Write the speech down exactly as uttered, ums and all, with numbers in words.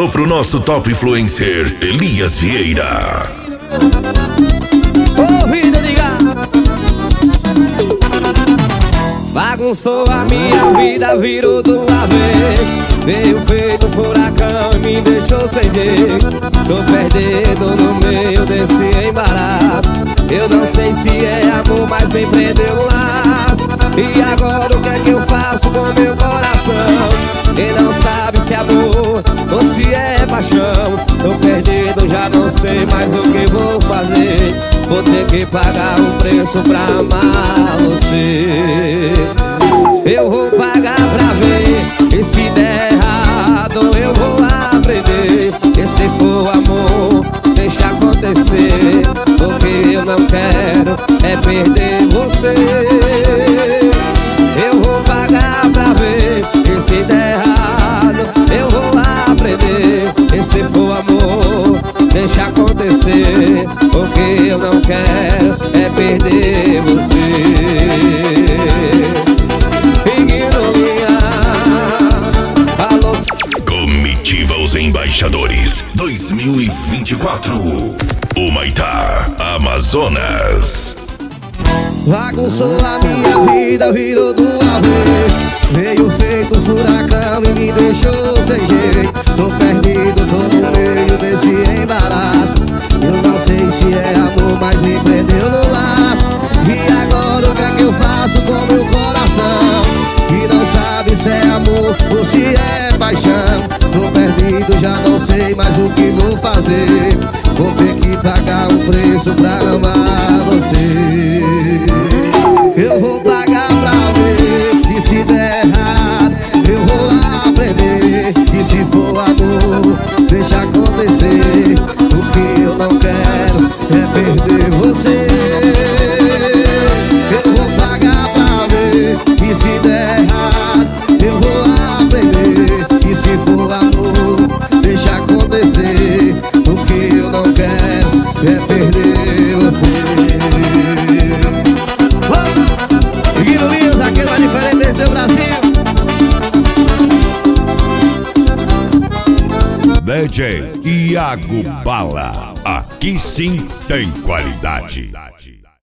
alô pro nosso top influencer, Elias Vieira. Ô, vida ligar. Bagunçou a minha vida, virou do avesso. Veio feito furacão e me deixou sem jeito. Tô perdido no meio desse embaraço. Eu não sei se é amor, mas me prendeu no laço. E agora o que é que eu faço com meu coração? Quem não sabe se é amor ou se é paixão. Tô perdido, já não sei mais o que vou fazer. Vou ter que pagar um preço pra amar você. Eu vou pagar pra ver, e se der errado eu vou aprender. E se for amor, deixa acontecer, porque eu não quero é perder você. Eu vou pagar pra ver, e se der errado eu vou aprender. E se for amor, deixa acontecer, porque eu não quero é perder você. Comitiva Os Embaixadores dois mil e vinte e quatro. Humaitá, Amazonas. Bagunçou a minha vida, virou do avesso. Veio feito furacão e me deixou sem jeito. Tô perdido, tô no meio desse embaraço. Eu não sei se é amor, mas me prendeu no laço. E agora o que é que eu faço com meu coração? Que não sabe se é amor ou se é paixão. Tô perdido, já não sei mais o que vou fazer. Vou ter que pagar um preço pra amar você. Eu vou pagar pra ver, e se der errado eu vou aprender. E se for amor, deixa acontecer, o que eu não quero é perder você. Eu vou pagar pra ver, e se der errado eu vou aprender. E se for amor, deixa acontecer, o que eu não quero é perder você. Aquele mais diferente desse meu Brasil. D J Iago Bala, aqui sim tem qualidade.